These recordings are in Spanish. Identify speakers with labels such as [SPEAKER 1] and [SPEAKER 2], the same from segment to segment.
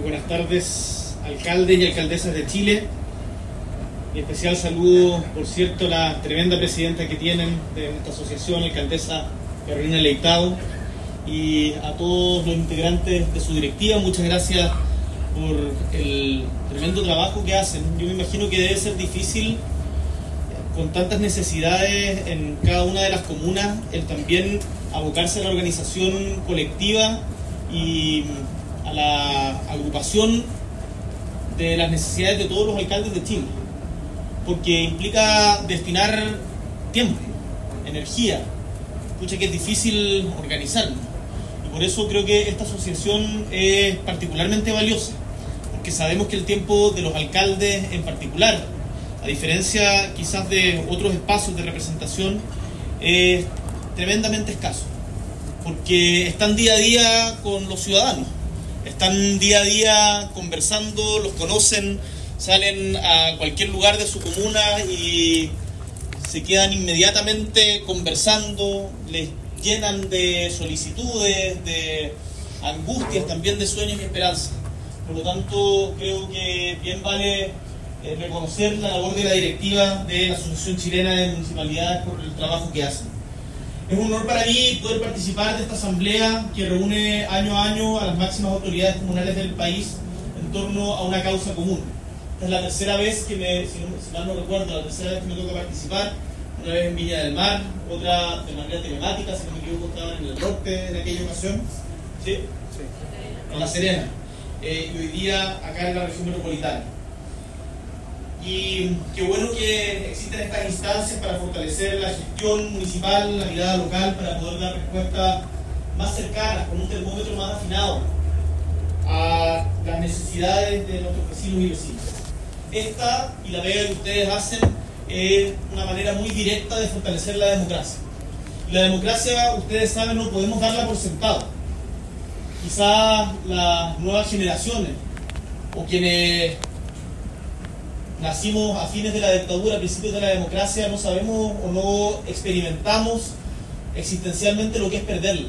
[SPEAKER 1] Muy buenas tardes, alcaldes y alcaldesas de Chile. Y especial saludo, por cierto, a la tremenda presidenta que tienen de nuestra asociación, alcaldesa Carolina Leitao, y a todos los integrantes de su directiva. Muchas gracias por el tremendo trabajo que hacen. Yo me imagino que debe ser difícil, con tantas necesidades en cada una de las comunas, el también abocarse a la organización colectiva y a la agrupación de las necesidades de todos los alcaldes de Chile, porque implica destinar tiempo, energía, escucha que es difícil organizarlo, y por eso creo que esta asociación es particularmente valiosa, porque sabemos que el tiempo de los alcaldes en particular, a diferencia quizás de otros espacios de representación, es tremendamente escaso, porque están día a día con los ciudadanos, están día a día conversando, los conocen, salen a cualquier lugar de su comuna y se quedan inmediatamente conversando, les llenan de solicitudes, de angustias, también de sueños y esperanzas. Por lo tanto, creo que bien vale reconocer la labor de la directiva de la Asociación Chilena de Municipalidades por el trabajo que hacen. Es un honor para mí poder participar de esta asamblea que reúne año a año a las máximas autoridades comunales del país en torno a una causa común. Esta es la tercera vez que si mal no recuerdo, la tercera vez que me toca participar, una vez en Viña del Mar, otra de manera telemática, si no me equivoco estaban en el norte en aquella ocasión, ¿sí? Sí. En La Serena, y hoy día acá en la región metropolitana. Y qué bueno que existen estas instancias para fortalecer la gestión municipal, la mirada local, para poder dar respuestas más cercanas, con un termómetro más afinado a las necesidades de nuestros vecinos y vecinas. Esta y la pega que ustedes hacen es una manera muy directa de fortalecer la democracia. Y la democracia, ustedes saben, no podemos darla por sentado. Quizás las nuevas generaciones o quienes nacimos a fines de la dictadura, a principios de la democracia, no sabemos o no experimentamos existencialmente lo que es perderla.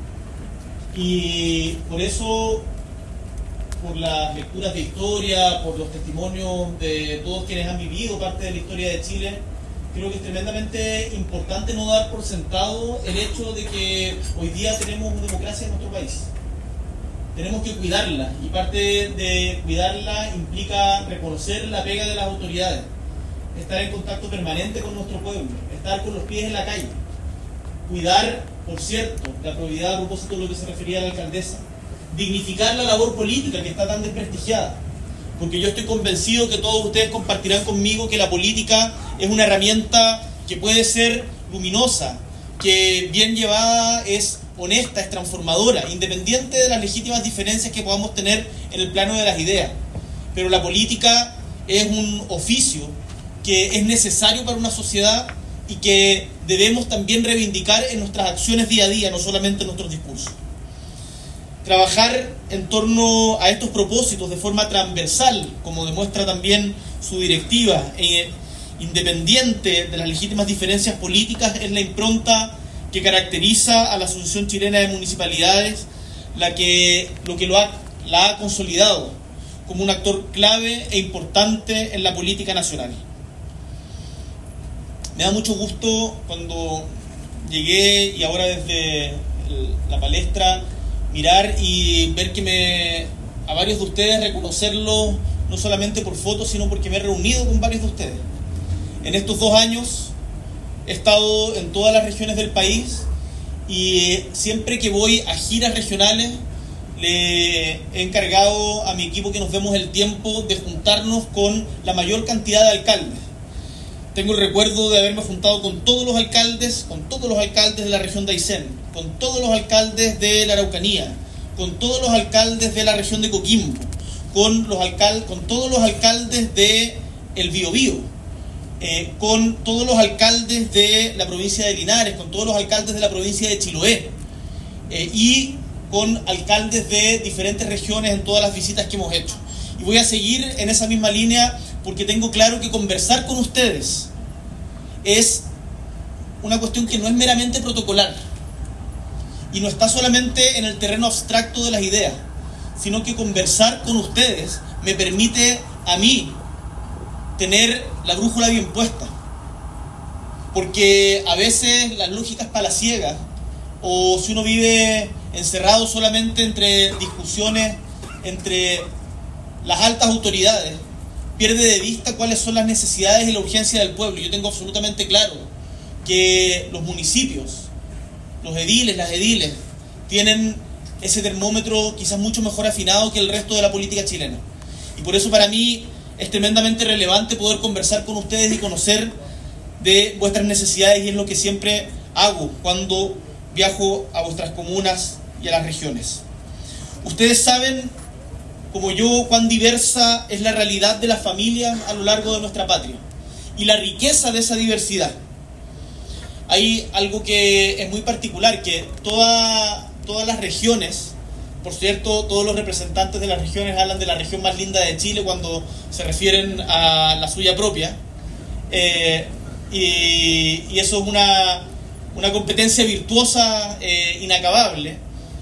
[SPEAKER 1] Y por eso, por las lecturas de historia, por los testimonios de todos quienes han vivido parte de la historia de Chile, creo que es tremendamente importante no dar por sentado el hecho de que hoy día tenemos una democracia en nuestro país. Tenemos que cuidarla, y parte de cuidarla implica reconocer la pega de las autoridades, estar en contacto permanente con nuestro pueblo, estar con los pies en la calle, cuidar, por cierto, la probidad a propósito de lo que se refería a la alcaldesa, dignificar la labor política que está tan desprestigiada, porque yo estoy convencido que todos ustedes compartirán conmigo que la política es una herramienta que puede ser luminosa, que bien llevada es honesta, es transformadora, independiente de las legítimas diferencias que podamos tener en el plano de las ideas. Pero la política es un oficio que es necesario para una sociedad y que debemos también reivindicar en nuestras acciones día a día, no solamente en nuestros discursos. Trabajar en torno a estos propósitos de forma transversal, como demuestra también su directiva, independiente de las legítimas diferencias políticas, es la impronta que caracteriza a la Asociación Chilena de Municipalidades, la ha consolidado como un actor clave e importante en la política nacional. Me da mucho gusto cuando llegué y ahora desde la palestra mirar y ver que a varios de ustedes reconocerlos no solamente por fotos, sino porque me he reunido con varios de ustedes. En estos 2 años he estado en todas las regiones del país y siempre que voy a giras regionales le he encargado a mi equipo que nos demos el tiempo de juntarnos con la mayor cantidad de alcaldes. Tengo el recuerdo de haberme juntado con todos los alcaldes de la región de Aysén, con todos los alcaldes de la Araucanía, con todos los alcaldes de la región de Coquimbo, con todos los alcaldes de el Biobío, con todos los alcaldes de la provincia de Linares, con todos los alcaldes de la provincia de Chiloé, y con alcaldes de diferentes regiones en todas las visitas que hemos hecho. Y voy a seguir en esa misma línea porque tengo claro que conversar con ustedes es una cuestión que no es meramente protocolar y no está solamente en el terreno abstracto de las ideas, sino que conversar con ustedes me permite a mí tener la brújula bien puesta. Porque a veces las lógicas palaciegas, o si uno vive encerrado solamente entre discusiones entre las altas autoridades, pierde de vista cuáles son las necesidades y la urgencia del pueblo. Yo tengo absolutamente claro que los municipios, los ediles, las ediles, tienen ese termómetro quizás mucho mejor afinado que el resto de la política chilena. Y por eso para mí es tremendamente relevante poder conversar con ustedes y conocer de vuestras necesidades, y es lo que siempre hago cuando viajo a vuestras comunas y a las regiones. Ustedes saben, como yo, cuán diversa es la realidad de las familias a lo largo de nuestra patria y la riqueza de esa diversidad. Hay algo que es muy particular, que todas las regiones, por cierto, todos los representantes de las regiones hablan de la región más linda de Chile cuando se refieren a la suya propia, y eso es una competencia virtuosa inacabable,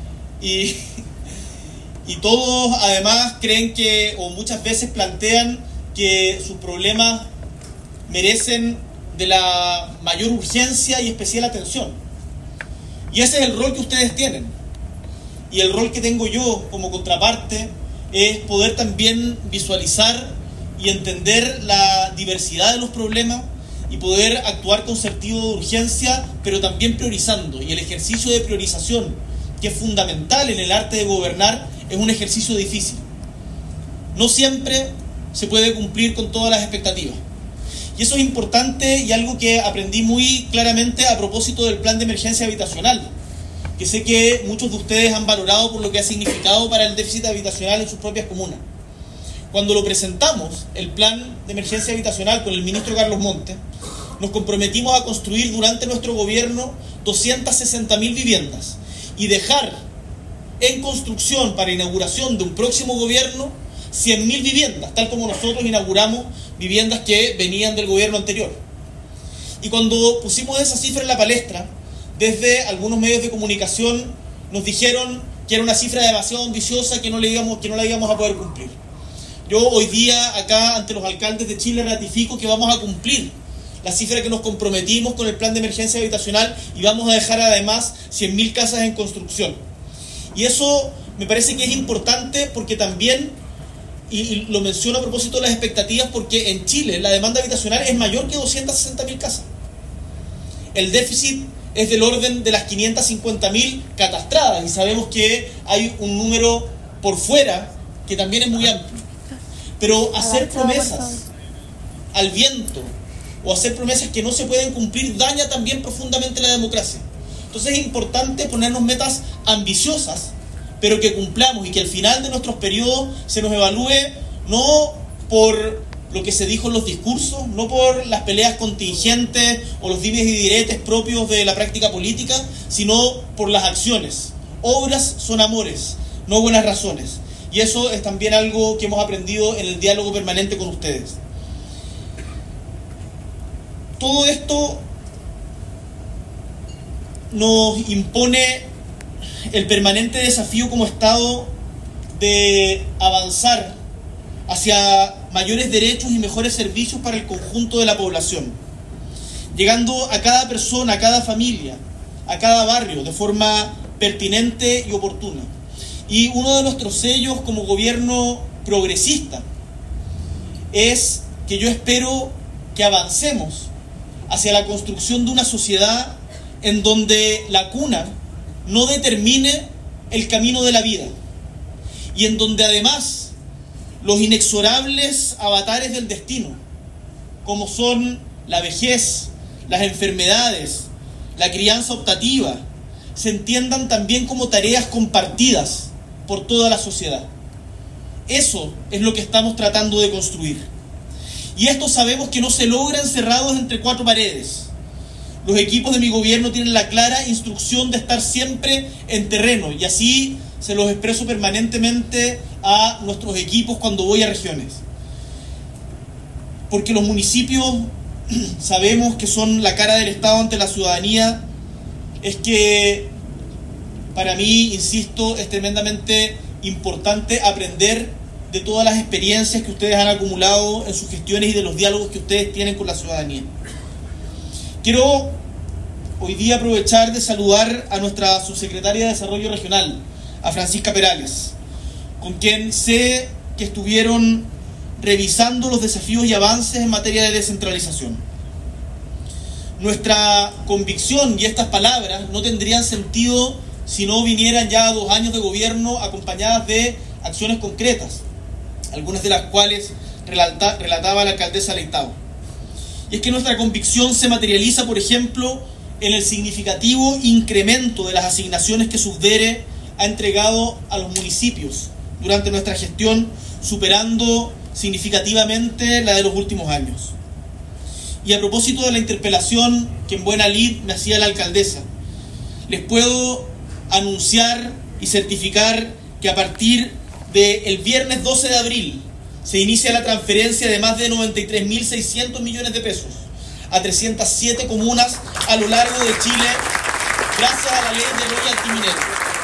[SPEAKER 1] y todos además creen que, o muchas veces plantean que sus problemas merecen de la mayor urgencia y especial atención. Y ese es el rol que ustedes tienen. Y el rol que tengo yo como contraparte es poder también visualizar y entender la diversidad de los problemas y poder actuar con sentido de urgencia, pero también priorizando. Y el ejercicio de priorización, que es fundamental en el arte de gobernar, es un ejercicio difícil. No siempre se puede cumplir con todas las expectativas. Y eso es importante, y algo que aprendí muy claramente a propósito del plan de emergencia habitacional, que sé que muchos de ustedes han valorado por lo que ha significado para el déficit habitacional en sus propias comunas. Cuando lo presentamos, el plan de emergencia habitacional, con el ministro Carlos Montes, nos comprometimos a construir durante nuestro gobierno 260.000 viviendas y dejar en construcción para inauguración de un próximo gobierno 100.000 viviendas, tal como nosotros inauguramos viviendas que venían del gobierno anterior. Y cuando pusimos esa cifra en la palestra, desde algunos medios de comunicación nos dijeron que era una cifra demasiado ambiciosa, que no la íbamos a poder cumplir. Yo hoy día acá ante los alcaldes de Chile ratifico que vamos a cumplir la cifra que nos comprometimos con el plan de emergencia habitacional, y vamos a dejar además 100.000 casas en construcción. Y eso me parece que es importante porque también, y lo menciono a propósito de las expectativas, porque en Chile la demanda habitacional es mayor que 260.000 casas. El déficit es del orden de las 550.000 catastradas, y sabemos que hay un número por fuera que también es muy amplio. Pero hacer promesas al viento o hacer promesas que no se pueden cumplir daña también profundamente la democracia. Entonces es importante ponernos metas ambiciosas, pero que cumplamos, y que al final de nuestros periodos se nos evalúe no por lo que se dijo en los discursos, no por las peleas contingentes o los dimes y diretes propios de la práctica política, sino por las acciones. Obras son amores, no buenas razones. Y eso es también algo que hemos aprendido en el diálogo permanente con ustedes. Todo esto nos impone el permanente desafío como Estado de avanzar hacia mayores derechos y mejores servicios para el conjunto de la población, llegando a cada persona, a cada familia, a cada barrio de forma pertinente y oportuna. Y uno de nuestros sellos como gobierno progresista es que yo espero que avancemos hacia la construcción de una sociedad en donde la cuna no determine el camino de la vida, y en donde además los inexorables avatares del destino, como son la vejez, las enfermedades, la crianza optativa, se entiendan también como tareas compartidas por toda la sociedad. Eso es lo que estamos tratando de construir. Y esto sabemos que no se logra encerrados entre cuatro paredes. Los equipos de mi gobierno tienen la clara instrucción de estar siempre en terreno, y así se los expreso permanentemente a nuestros equipos cuando voy a regiones. Porque los municipios sabemos que son la cara del Estado ante la ciudadanía. Es que para mí, insisto, es tremendamente importante aprender de todas las experiencias que ustedes han acumulado en sus gestiones y de los diálogos que ustedes tienen con la ciudadanía. Quiero hoy día aprovechar de saludar a nuestra subsecretaria de Desarrollo Regional, a Francisca Perales, con quien sé que estuvieron revisando los desafíos y avances en materia de descentralización. Nuestra convicción y estas palabras no tendrían sentido si no vinieran ya 2 años de gobierno acompañadas de acciones concretas, algunas de las cuales relataba la alcaldesa Leitao. Y es que nuestra convicción se materializa, por ejemplo, en el significativo incremento de las asignaciones que Subdere ha entregado a los municipios durante nuestra gestión, superando significativamente la de los últimos años. Y a propósito de la interpelación que en buena lid me hacía la alcaldesa, les puedo anunciar y certificar que a partir del viernes 12 de abril se inicia la transferencia de más de 93.600 millones de pesos a 307 comunas a lo largo de Chile, gracias a la ley de royalty minero.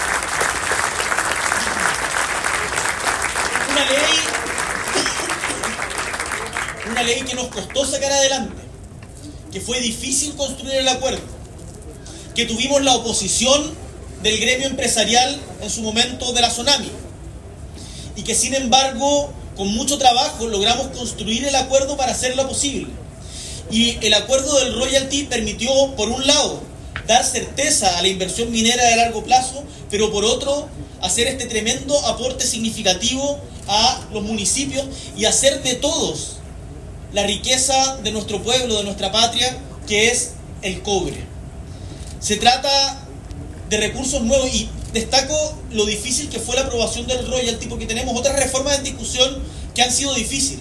[SPEAKER 1] Una ley que nos costó sacar adelante, que fue difícil construir el acuerdo, que tuvimos la oposición del gremio empresarial en su momento de la Sonami, y que sin embargo con mucho trabajo logramos construir el acuerdo para hacerlo posible. Y el acuerdo del royalty permitió, por un lado, dar certeza a la inversión minera de largo plazo, pero por otro, hacer este tremendo aporte significativo a los municipios y hacer de todos la riqueza de nuestro pueblo, de nuestra patria, que es el cobre. Se trata de recursos nuevos y destaco lo difícil que fue la aprobación del royalty, porque tenemos otras reformas en discusión que han sido difíciles.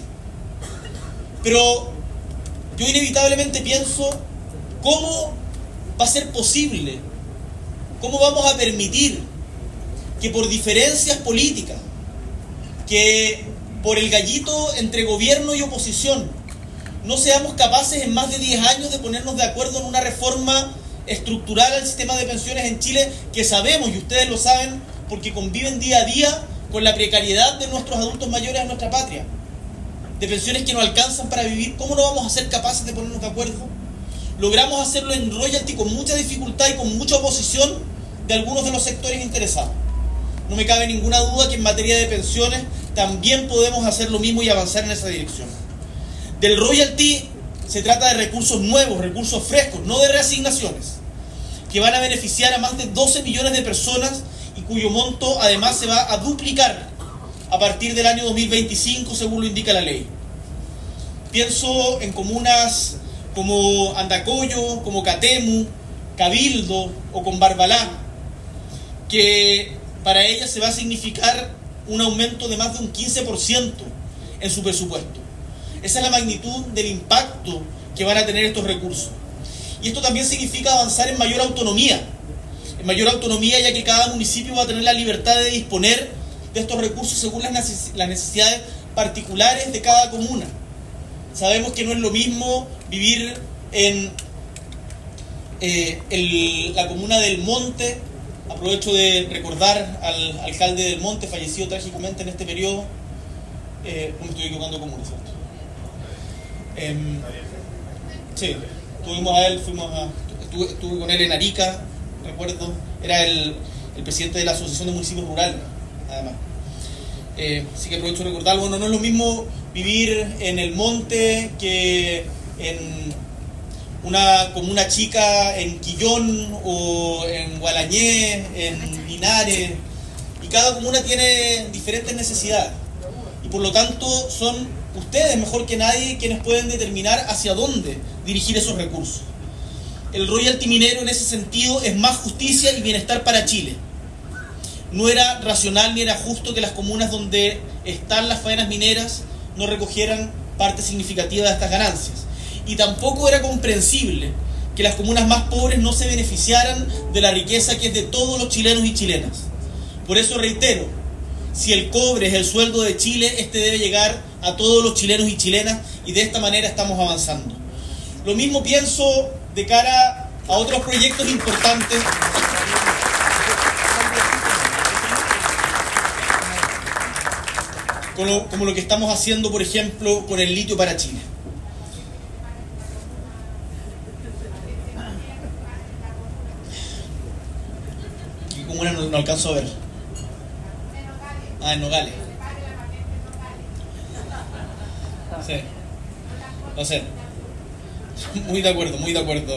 [SPEAKER 1] Pero yo inevitablemente pienso, ¿cómo va a ser posible? ¿Cómo vamos a permitir que por diferencias políticas, que por el gallito entre gobierno y oposición, no seamos capaces en más de 10 años de ponernos de acuerdo en una reforma estructural al sistema de pensiones en Chile, que sabemos, y ustedes lo saben, porque conviven día a día con la precariedad de nuestros adultos mayores en nuestra patria, de pensiones que no alcanzan para vivir? ¿Cómo no vamos a ser capaces de ponernos de acuerdo? Logramos hacerlo en royalty con mucha dificultad y con mucha oposición de algunos de los sectores interesados. No me cabe ninguna duda que en materia de pensiones también podemos hacer lo mismo y avanzar en esa dirección. Del royalty se trata de recursos nuevos, recursos frescos, no de reasignaciones, que van a beneficiar a más de 12 millones de personas y cuyo monto además se va a duplicar a partir del año 2025, según lo indica la ley. Pienso en comunas como Andacollo, como Catemu, Cabildo o con Barbalá, que para ellas se va a significar un aumento de más de un 15% en su presupuesto. Esa es la magnitud del impacto que van a tener estos recursos. Y esto también significa avanzar en mayor autonomía, ya que cada municipio va a tener la libertad de disponer de estos recursos según las necesidades particulares de cada comuna. Sabemos que no es lo mismo vivir en la comuna del Monte. Aprovecho de recordar al alcalde del Monte, fallecido trágicamente en este periodo. No me estoy equivocando de comuna, ¿cierto? Sí, tuvimos a él, estuve con él en Arica, recuerdo. Era el presidente de la Asociación de Municipios Rurales, además. Así que aprovecho de recordarlo. Bueno, no es lo mismo vivir en el Monte que en una comuna chica en Quillón o en Gualañé, en Linares, y cada comuna tiene diferentes necesidades y por lo tanto son ustedes mejor que nadie quienes pueden determinar hacia dónde dirigir esos recursos. El royalty minero en ese sentido es más justicia y bienestar para Chile. No era racional ni era justo que las comunas donde están las faenas mineras no recogieran parte significativa de estas ganancias. Y tampoco era comprensible que las comunas más pobres no se beneficiaran de la riqueza que es de todos los chilenos y chilenas. Por eso reitero, si el cobre es el sueldo de Chile, este debe llegar a todos los chilenos y chilenas, y de esta manera estamos avanzando. Lo mismo pienso de cara a otros proyectos importantes. como lo que estamos haciendo, por ejemplo, con el litio para Chile. Y como una no alcanzo a ver. En Nogales. Sí. No sé. Muy de acuerdo, muy de acuerdo.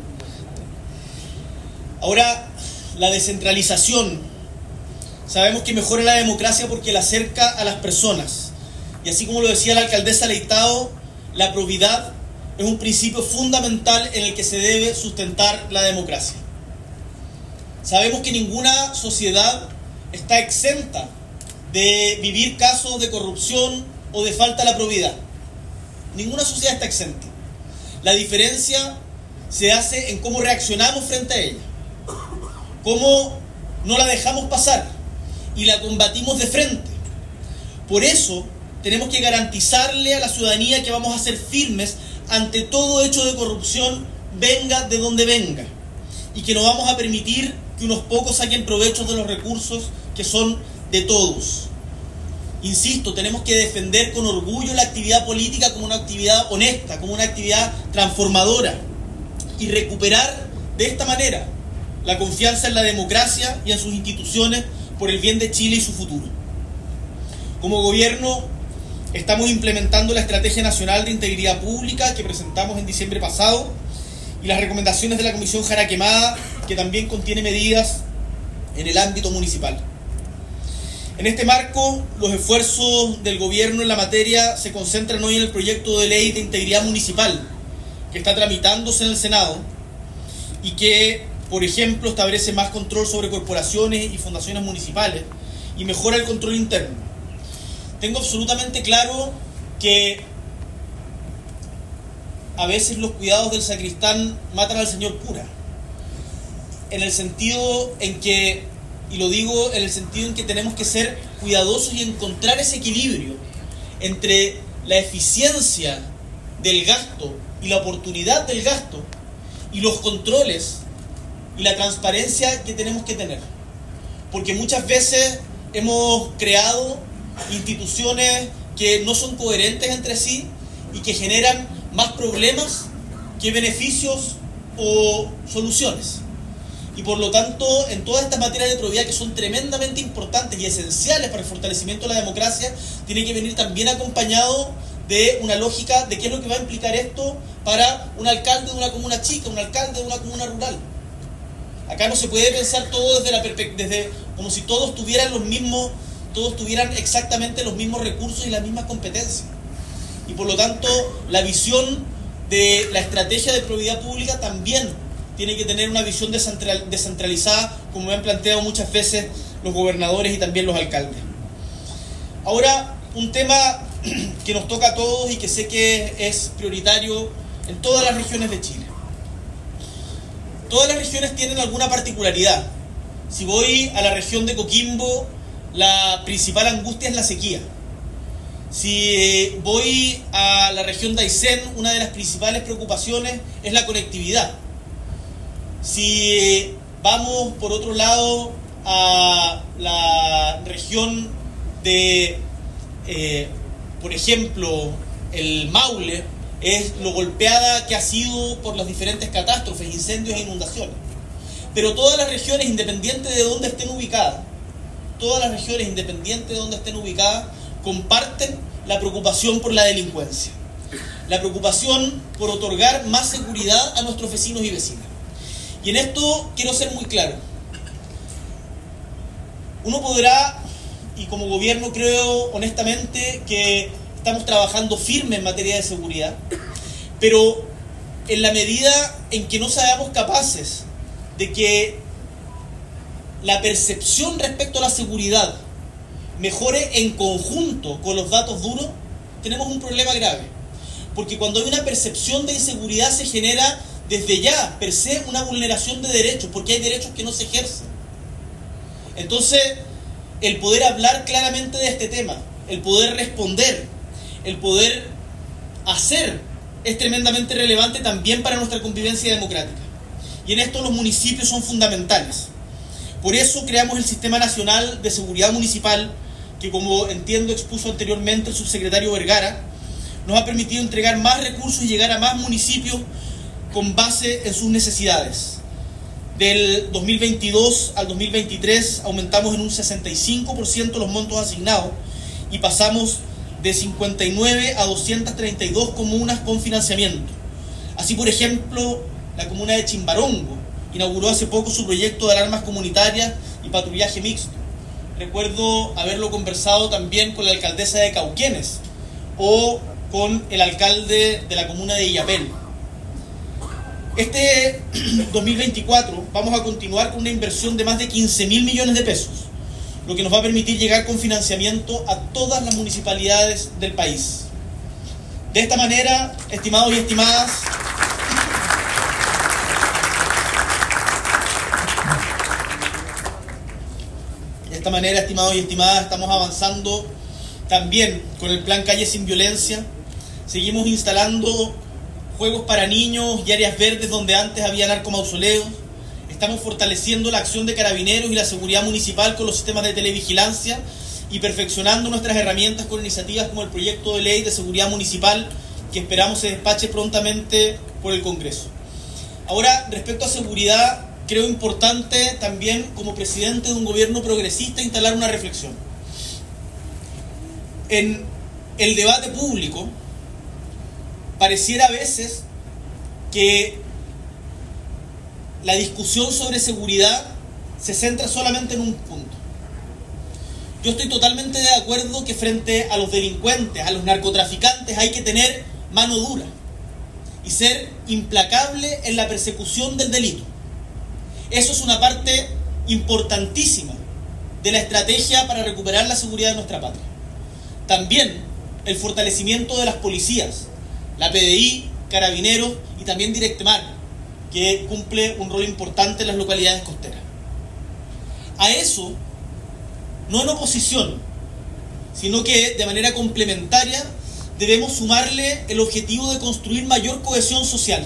[SPEAKER 1] Ahora, la descentralización. Sabemos que mejora la democracia porque la acerca a las personas. Y así como lo decía la alcaldesa Leitao, la probidad es un principio fundamental en el que se debe sustentar la democracia. Sabemos que ninguna sociedad está exenta de vivir casos de corrupción o de falta de la probidad. Ninguna sociedad está exenta. La diferencia se hace en cómo reaccionamos frente a ella, cómo no la dejamos pasar y la combatimos de frente. Por eso tenemos que garantizarle a la ciudadanía que vamos a ser firmes ante todo hecho de corrupción, venga de donde venga, y que no vamos a permitir que unos pocos saquen provecho de los recursos que son de todos. Insisto, tenemos que defender con orgullo la actividad política como una actividad honesta, como una actividad transformadora, y recuperar de esta manera la confianza en la democracia y en sus instituciones por el bien de Chile y su futuro. Como gobierno, estamos implementando la Estrategia Nacional de Integridad Pública que presentamos en diciembre pasado y las recomendaciones de la Comisión Jara Quemada, que también contiene medidas en el ámbito municipal. En este marco, los esfuerzos del gobierno en la materia se concentran hoy en el proyecto de ley de integridad municipal que está tramitándose en el Senado y que, por ejemplo, establece más control sobre corporaciones y fundaciones municipales y mejora el control interno. Tengo absolutamente claro que a veces los cuidados del sacristán matan al señor cura, en el sentido en que, y lo digo en el sentido en que tenemos que ser cuidadosos y encontrar ese equilibrio entre la eficiencia del gasto y la oportunidad del gasto y los controles y la transparencia que tenemos que tener. Porque muchas veces hemos creado instituciones que no son coherentes entre sí y que generan más problemas que beneficios o soluciones. Y por lo tanto, en todas estas materias de probidad que son tremendamente importantes y esenciales para el fortalecimiento de la democracia, tiene que venir también acompañado de una lógica de qué es lo que va a implicar esto para un alcalde de una comuna chica, un alcalde de una comuna rural. Acá no se puede pensar todo desde como si todos tuvieran exactamente los mismos recursos y las mismas competencias. Y por lo tanto, la visión de la estrategia de probidad pública también tiene que tener una visión descentralizada, como me han planteado muchas veces los gobernadores y también los alcaldes. Ahora, un tema que nos toca a todos y que sé que es prioritario en todas las regiones de Chile. Todas las regiones tienen alguna particularidad. Si voy a la región de Coquimbo, la principal angustia es la sequía. Si voy a la región de Aysén, una de las principales preocupaciones es la conectividad. Si vamos, por otro lado, a la región de, por ejemplo, el Maule, es lo golpeada que ha sido por las diferentes catástrofes, incendios e inundaciones. Pero todas las regiones, independiente de dónde estén ubicadas, comparten la preocupación por la delincuencia, la preocupación por otorgar más seguridad a nuestros vecinos y vecinas. Y en esto quiero ser muy claro. Uno podrá, y como gobierno creo honestamente que estamos trabajando firme en materia de seguridad, pero en la medida en que no seamos capaces de que la percepción respecto a la seguridad mejore en conjunto con los datos duros, tenemos un problema grave. Porque cuando hay una percepción de inseguridad se genera desde ya, per se, una vulneración de derechos, porque hay derechos que no se ejercen. Entonces, el poder hablar claramente de este tema, el poder responder, el poder hacer, es tremendamente relevante también para nuestra convivencia democrática. Y en esto los municipios son fundamentales. Por eso creamos el Sistema Nacional de Seguridad Municipal, que, como entiendo expuso anteriormente el subsecretario Vergara, nos ha permitido entregar más recursos y llegar a más municipios con base en sus necesidades. Del 2022 al 2023 aumentamos en un 65% los montos asignados y pasamos de 59 a 232 comunas con financiamiento. Así, por ejemplo, la comuna de Chimbarongo inauguró hace poco su proyecto de alarmas comunitarias y patrullaje mixto. Recuerdo haberlo conversado también con la alcaldesa de Cauquenes o con el alcalde de la comuna de Illapel. Este 2024 vamos a continuar con una inversión de más de 15.000 millones de pesos, lo que nos va a permitir llegar con financiamiento a todas las municipalidades del país. De esta manera, estimados y estimadas, estamos avanzando también con el plan Calle Sin Violencia. Seguimos instalando juegos para niños y áreas verdes donde antes había narcomausoleos. Estamos fortaleciendo la acción de carabineros y la seguridad municipal con los sistemas de televigilancia y perfeccionando nuestras herramientas con iniciativas como el proyecto de ley de seguridad municipal que esperamos se despache prontamente por el Congreso. Ahora, respecto a seguridad, creo importante también, como presidente de un gobierno progresista, instalar una reflexión. En el debate público, pareciera a veces que la discusión sobre seguridad se centra solamente en un punto. Yo estoy totalmente de acuerdo que frente a los delincuentes, a los narcotraficantes, hay que tener mano dura y ser implacable en la persecución del delito. Eso es una parte importantísima de la estrategia para recuperar la seguridad de nuestra patria. También el fortalecimiento de las policías, la PDI, Carabineros y también Directemar, que cumple un rol importante en las localidades costeras. A eso, no en oposición, sino que de manera complementaria debemos sumarle el objetivo de construir mayor cohesión social.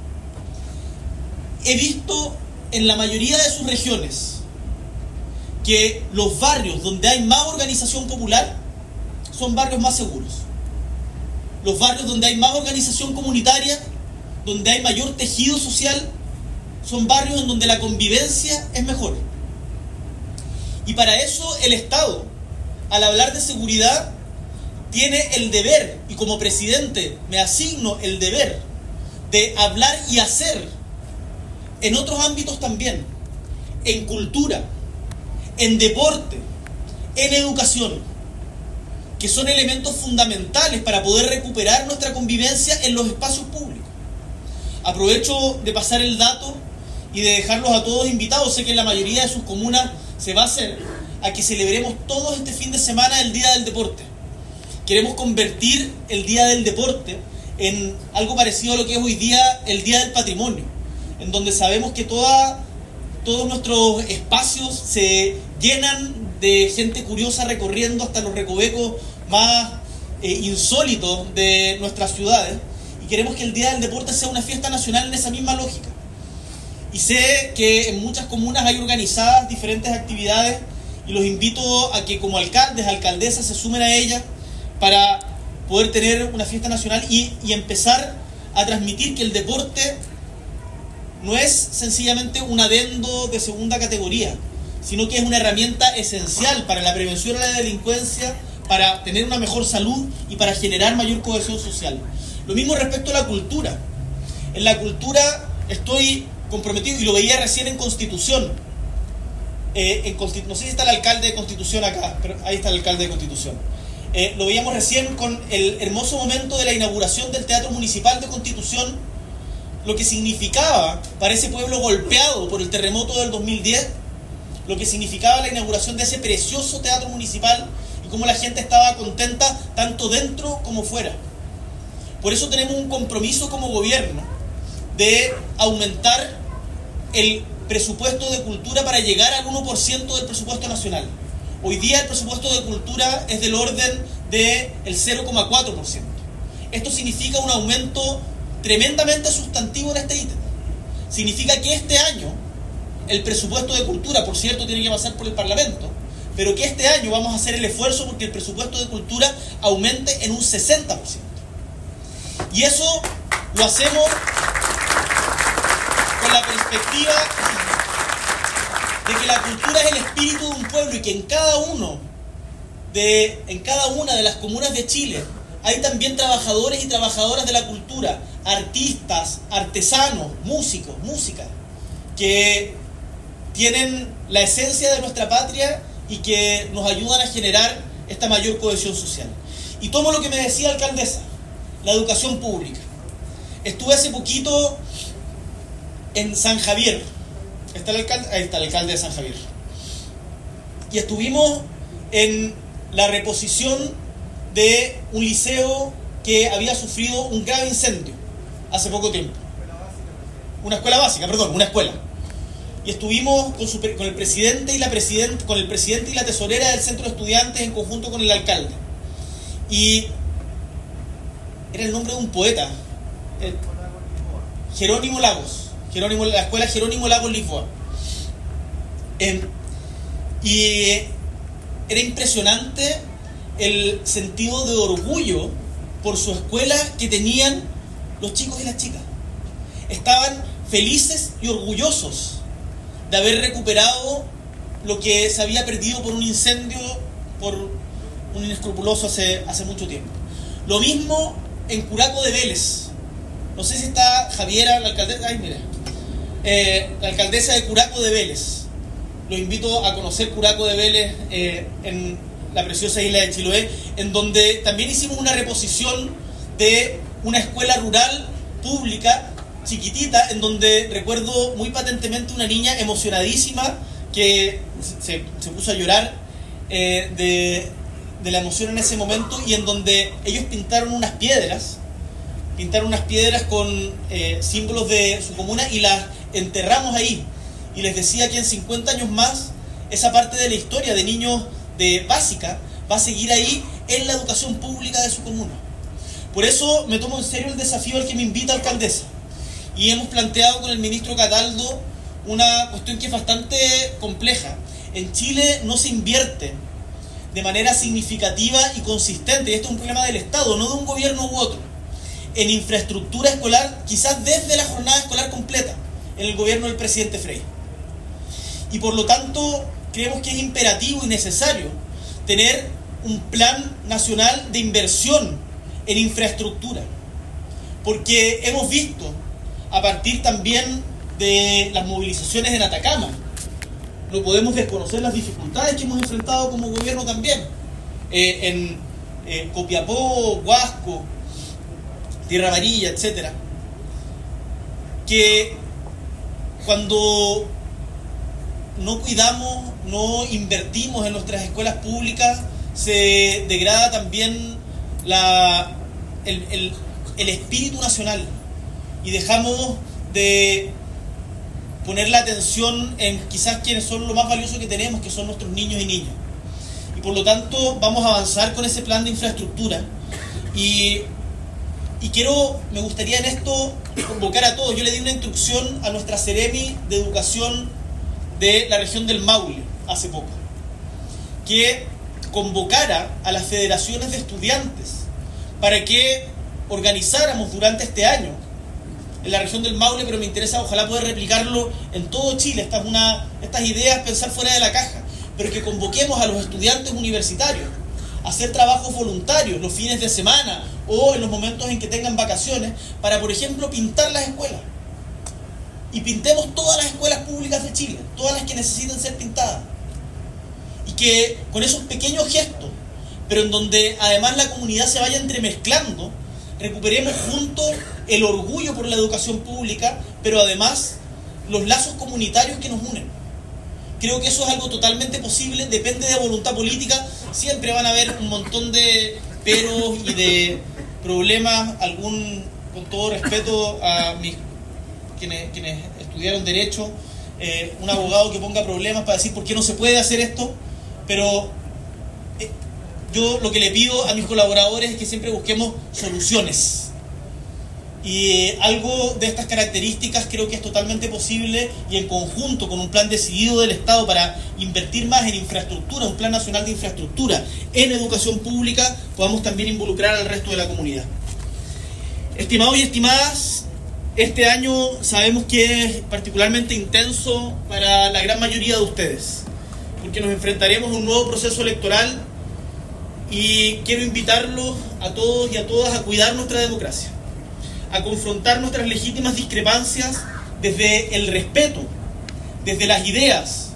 [SPEAKER 1] He visto en la mayoría de sus regiones que los barrios donde hay más organización popular son barrios más seguros. Los barrios donde hay más organización comunitaria, donde hay mayor tejido social, son barrios en donde la convivencia es mejor. Y para eso el Estado, al hablar de seguridad, tiene el deber, y como presidente me asigno el deber de hablar y hacer en otros ámbitos también, en cultura, en deporte, en educación, que son elementos fundamentales para poder recuperar nuestra convivencia en los espacios públicos. Aprovecho de pasar el dato y de dejarlos a todos invitados, sé que en la mayoría de sus comunas se va a hacer, a que celebremos todos este fin de semana el Día del Deporte. Queremos convertir el Día del Deporte en algo parecido a lo que es hoy día el Día del Patrimonio, en donde sabemos que todos nuestros espacios se llenan de gente curiosa recorriendo hasta los recovecos más insólitos de nuestras ciudades, y queremos que el Día del Deporte sea una fiesta nacional en esa misma lógica. Y sé que en muchas comunas hay organizadas diferentes actividades y los invito a que como alcaldes, alcaldesas se sumen a ellas para poder tener una fiesta nacional y empezar a transmitir que el deporte no es sencillamente un adendo de segunda categoría, sino que es una herramienta esencial para la prevención de la delincuencia, para tener una mejor salud y para generar mayor cohesión social. Lo mismo respecto a la cultura. En la cultura estoy comprometido, y lo veía recién en Constitución. No sé si está el alcalde de Constitución acá, pero ahí está el alcalde de Constitución. Lo veíamos recién con el hermoso momento de la inauguración del Teatro Municipal de Constitución, lo que significaba para ese pueblo golpeado por el terremoto del 2010, lo que significaba la inauguración de ese precioso teatro municipal y cómo la gente estaba contenta tanto dentro como fuera. Por eso tenemos un compromiso como gobierno de aumentar el presupuesto de cultura para llegar al 1% del presupuesto nacional. Hoy día el presupuesto de cultura es del orden del 0,4%. Esto significa un aumento tremendamente sustantivo en este ítem. Significa que este año el presupuesto de cultura, por cierto, tiene que pasar por el Parlamento,
[SPEAKER 2] pero que este año vamos a hacer el esfuerzo porque el presupuesto de cultura aumente en un 60%. Y eso lo hacemos con la perspectiva de que la cultura es el espíritu de un pueblo y que en cada una de las comunas de Chile hay también trabajadores y trabajadoras de la cultura, artistas, artesanos, músicos, músicas, que tienen la esencia de nuestra patria y que nos ayudan a generar esta mayor cohesión social. Y tomo lo que me decía la alcaldesa, la educación pública. Estuve hace poquito en San Javier. ¿Está el alcalde? Ahí está el alcalde de San Javier. Y estuvimos en la reposición de un liceo que había sufrido un grave incendio hace poco tiempo. Una escuela básica, perdón, una escuela. Y estuvimos con el presidente y la tesorera del centro de estudiantes en conjunto con el alcalde. Y era el nombre de un poeta, Jerónimo Lagos. La escuela Jerónimo Lagos Lisboa. Y era impresionante el sentido de orgullo por su escuela que tenían los chicos y las chicas. Estaban felices y orgullosos de haber recuperado lo que se había perdido por un incendio, por un inescrupuloso hace mucho tiempo. Lo mismo en Curaco de Vélez. No sé si está Javiera, la alcaldesa. Ay, mira. La alcaldesa de Curaco de Vélez. Los invito a conocer Curaco de Vélez en la preciosa isla de Chiloé, en donde también hicimos una reposición de una escuela rural pública chiquitita, en donde recuerdo muy patentemente una niña emocionadísima que se puso a llorar de la emoción en ese momento, y en donde ellos pintaron unas piedras con símbolos de su comuna y las enterramos ahí. Y les decía que en 50 años más esa parte de la historia de niños de básica va a seguir ahí en la educación pública de su comuna. Por eso me tomo en serio el desafío al que me invita la alcaldesa. Y hemos planteado con el ministro Cataldo una cuestión que es bastante compleja. En Chile no se invierte de manera significativa y consistente, y esto es un problema del Estado, no de un gobierno u otro, en infraestructura escolar, quizás desde la jornada escolar completa, en el gobierno del presidente Frey. Y por lo tanto, creemos que es imperativo y necesario tener un plan nacional de inversión en infraestructura, porque hemos visto, a partir también de las movilizaciones en Atacama, no podemos desconocer las dificultades que hemos enfrentado como gobierno también, en Copiapó, Huasco, Tierra Amarilla, etcétera, que cuando no cuidamos, no invertimos en nuestras escuelas públicas, se degrada también el espíritu nacional, y dejamos de poner la atención en quizás quienes son lo más valioso que tenemos, que son nuestros niños y niñas. Y por lo tanto vamos a avanzar con ese plan de infraestructura, y me gustaría en esto convocar a todos. Yo le di una instrucción a nuestra Seremi de Educación de la región del Maule hace poco, que convocara a las federaciones de estudiantes para que organizáramos durante este año en la región del Maule, pero me interesa ojalá poder replicarlo en todo Chile. Estas ideas, pensar fuera de la caja, pero que convoquemos a los estudiantes universitarios a hacer trabajos voluntarios los fines de semana o en los momentos en que tengan vacaciones, para, por ejemplo, pintar las escuelas. Y pintemos todas las escuelas públicas de Chile, todas las que necesiten ser pintadas. Y que con esos pequeños gestos, pero en donde además la comunidad se vaya entremezclando, recuperemos juntos el orgullo por la educación pública, pero además los lazos comunitarios que nos unen. Creo que eso es algo totalmente posible, depende de voluntad política. Siempre van a haber un montón de peros y de problemas, con todo respeto a quienes estudiaron Derecho, un abogado que ponga problemas para decir por qué no se puede hacer esto, pero yo lo que le pido a mis colaboradores es que siempre busquemos soluciones Y algo de estas características creo que es totalmente posible, y en conjunto con un plan decidido del Estado para invertir más en infraestructura, un plan nacional de infraestructura, en educación pública, podamos también involucrar al resto de la comunidad. Estimados y estimadas, este año sabemos que es particularmente intenso para la gran mayoría de ustedes, porque nos enfrentaremos a un nuevo proceso electoral, y quiero invitarlos a todos y a todas a cuidar nuestra democracia, a confrontar nuestras legítimas discrepancias desde el respeto, desde las ideas,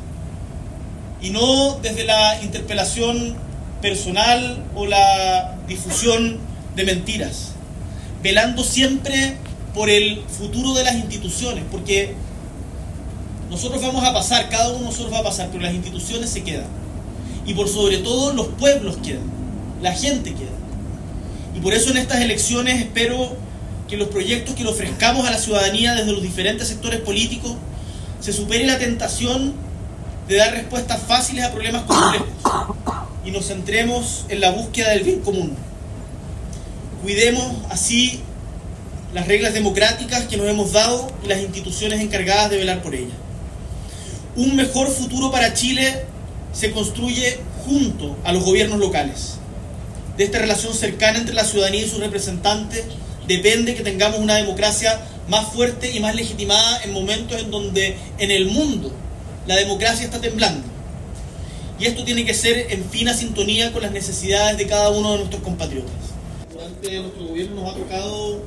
[SPEAKER 2] y no desde la interpelación personal o la difusión de mentiras, velando siempre por el futuro de las instituciones, porque nosotros vamos a pasar, cada uno de nosotros va a pasar, pero las instituciones se quedan, y por sobre todo los pueblos quedan, la gente queda. Y por eso en estas elecciones espero que los proyectos que le ofrezcamos a la ciudadanía desde los diferentes sectores políticos se supere la tentación de dar respuestas fáciles a problemas complejos y nos centremos en la búsqueda del bien común. Cuidemos así las reglas democráticas que nos hemos dado y las instituciones encargadas de velar por ellas. Un mejor futuro para Chile se construye junto a los gobiernos locales. De esta relación cercana entre la ciudadanía y sus representantes depende que tengamos una democracia más fuerte y más legitimada en momentos en donde en el mundo la democracia está temblando. Y esto tiene que ser en fina sintonía con las necesidades de cada uno de nuestros compatriotas. Durante nuestro gobierno nos ha tocado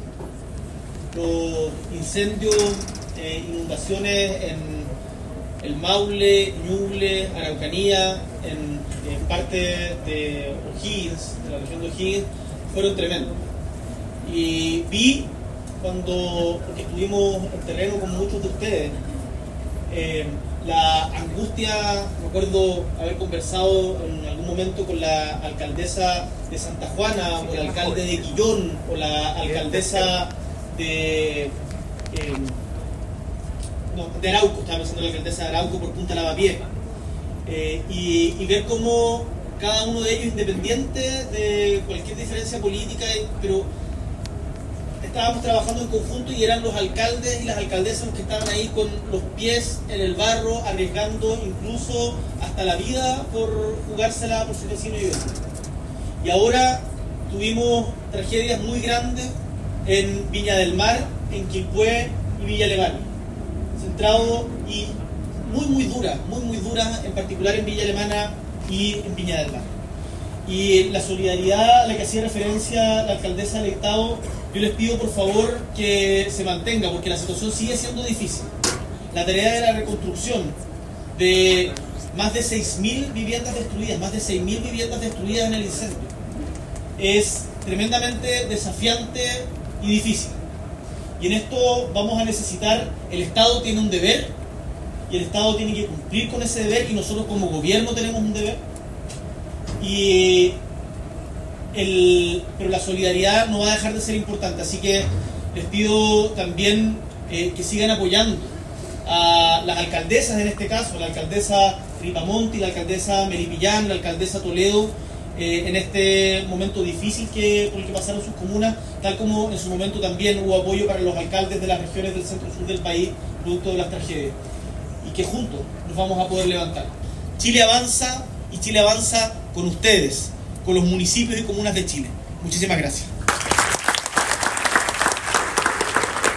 [SPEAKER 2] los incendios, inundaciones en el Maule, Ñuble, Araucanía, en parte de O'Higgins, de la región de O'Higgins, fueron tremendos. Y vi porque estuvimos en terreno con muchos de ustedes, la angustia. Me acuerdo haber conversado en algún momento con la alcaldesa de Santa Juana, o el alcalde de Quillón, o la alcaldesa de Arauco, estaba pensando en la alcaldesa de Arauco por Punta Lavapié, y ver cómo cada uno de ellos, independiente de cualquier diferencia política, pero estábamos trabajando en conjunto, y eran los alcaldes y las alcaldesas los que estaban ahí con los pies en el barro, arriesgando incluso hasta la vida por jugársela por su vecino y vecino. Y ahora tuvimos tragedias muy grandes en Viña del Mar, en Quilpué y Villa Alemana, centrado y muy dura, en particular en Villa Alemana y en Viña del Mar. Y la solidaridad a la que hacía referencia la alcaldesa del Estado, yo les pido por favor que se mantenga, porque la situación sigue siendo difícil. La tarea de la reconstrucción de más de 6.000 viviendas destruidas, en el incendio, es tremendamente desafiante y difícil. Y en esto vamos a necesitar, el Estado tiene un deber, y el Estado tiene que cumplir con ese deber, y nosotros como gobierno tenemos un deber. Pero la solidaridad no va a dejar de ser importante, así que les pido también que sigan apoyando a las alcaldesas, en este caso, la alcaldesa Ripamonti, la alcaldesa Melipillán, la alcaldesa Toledo, en este momento difícil por el que pasaron sus comunas, tal como en su momento también hubo apoyo para los alcaldes de las regiones del centro-sur del país, producto de las tragedias, y que juntos nos vamos a poder levantar. Chile avanza, y Chile avanza con ustedes, con los municipios y comunas de Chile. Muchísimas gracias.